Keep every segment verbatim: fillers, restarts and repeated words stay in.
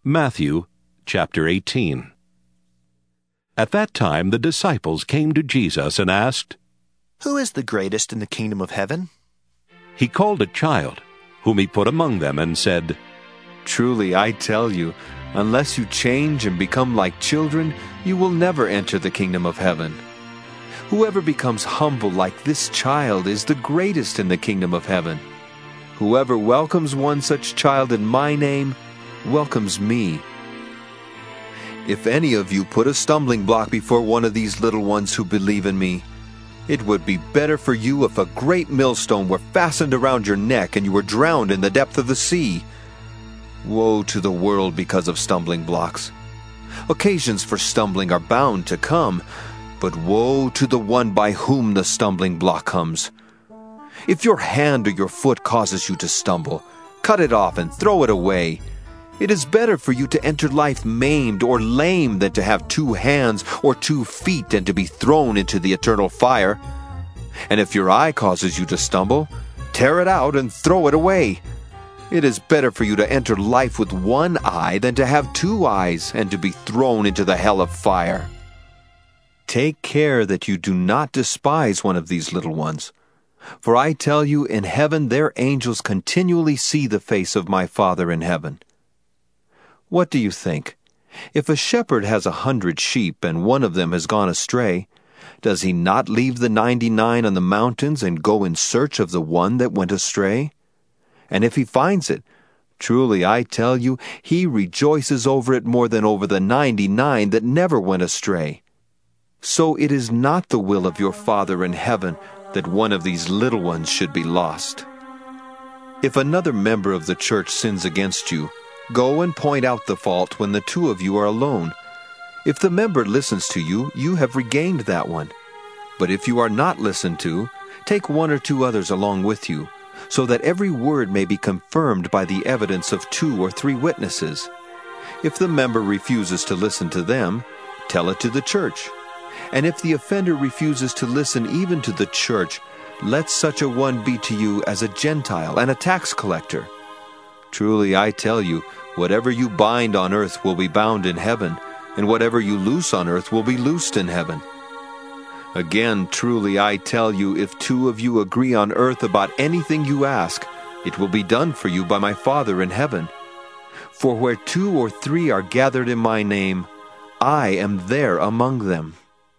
Matthew chapter eighteen. At that time the disciples came to Jesus and asked, "Who is the greatest in the kingdom of heaven?" He called a child, whom he put among them, and said, "Truly I tell you, unless you change and become like children, you will never enter the kingdom of heaven. Whoever becomes humble like this child is the greatest in the kingdom of heaven. Whoever welcomes one such child in my name welcomes me. If any of you put a stumbling block before one of these little ones who believe in me, it would be better for you if a great millstone were fastened around your neck and you were drowned in the depth of the sea. Woe to the world because of stumbling blocks. Occasions for stumbling are bound to come, but woe to the one by whom the stumbling block comes. If your hand or your foot causes you to stumble, cut it off and throw it away. It is better for you to enter life maimed or lame than to have two hands or two feet and to be thrown into the eternal fire. And if your eye causes you to stumble, tear it out and throw it away. It is better for you to enter life with one eye than to have two eyes and to be thrown into the hell of fire. Take care that you do not despise one of these little ones. For I tell you, in heaven their angels continually see the face of my Father in heaven. What do you think? If a shepherd has a hundred sheep and one of them has gone astray, does he not leave the ninety-nine on the mountains and go in search of the one that went astray? And if he finds it, truly I tell you, he rejoices over it more than over the ninety-nine that never went astray. So it is not the will of your Father in heaven that one of these little ones should be lost. If another member of the church sins against you, go and point out the fault when the two of you are alone. If the member listens to you, you have regained that one. But if you are not listened to, take one or two others along with you, so that every word may be confirmed by the evidence of two or three witnesses. If the member refuses to listen to them, tell it to the church. And if the offender refuses to listen even to the church, let such a one be to you as a Gentile and a tax collector. Truly I tell you, whatever you bind on earth will be bound in heaven, and whatever you loose on earth will be loosed in heaven. Again, truly I tell you, if two of you agree on earth about anything you ask, it will be done for you by my Father in heaven. For where two or three are gathered in my name, I am there among them."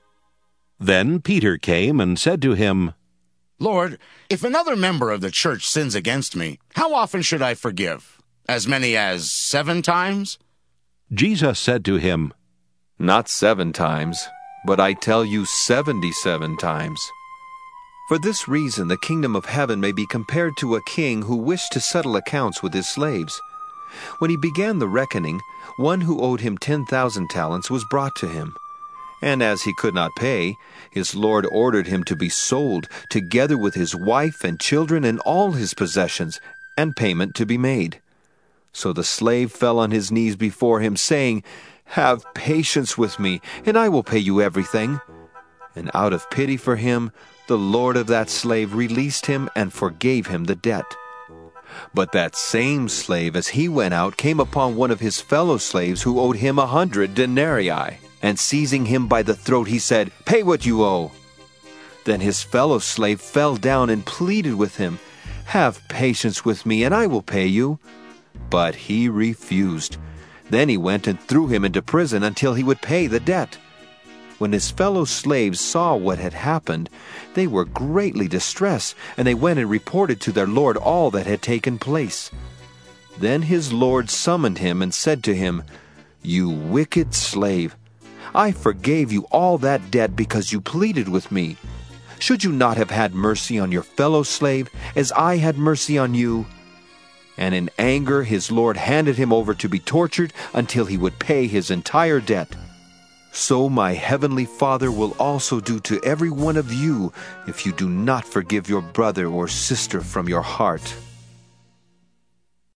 Then Peter came and said to him, "Lord, if another member of the church sins against me, how often should I forgive? As many as seven times?" Jesus said to him, "Not seven times, but I tell you seventy-seven times. For this reason the kingdom of heaven may be compared to a king who wished to settle accounts with his slaves. When he began the reckoning, one who owed him ten thousand talents was brought to him. And as he could not pay, his lord ordered him to be sold, together with his wife and children and all his possessions, and payment to be made. So the slave fell on his knees before him, saying, 'Have patience with me, and I will pay you everything.' And out of pity for him, the lord of that slave released him and forgave him the debt. But that same slave, as he went out, came upon one of his fellow slaves who owed him a hundred denarii. And seizing him by the throat, he said, 'Pay what you owe.' Then his fellow slave fell down and pleaded with him, 'Have patience with me, and I will pay you.' But he refused. Then he went and threw him into prison until he would pay the debt. When his fellow slaves saw what had happened, they were greatly distressed, and they went and reported to their lord all that had taken place. Then his lord summoned him and said to him, 'You wicked slave! I forgave you all that debt because you pleaded with me. Should you not have had mercy on your fellow slave, as I had mercy on you?' And in anger his lord handed him over to be tortured until he would pay his entire debt. So my heavenly Father will also do to every one of you if you do not forgive your brother or sister from your heart."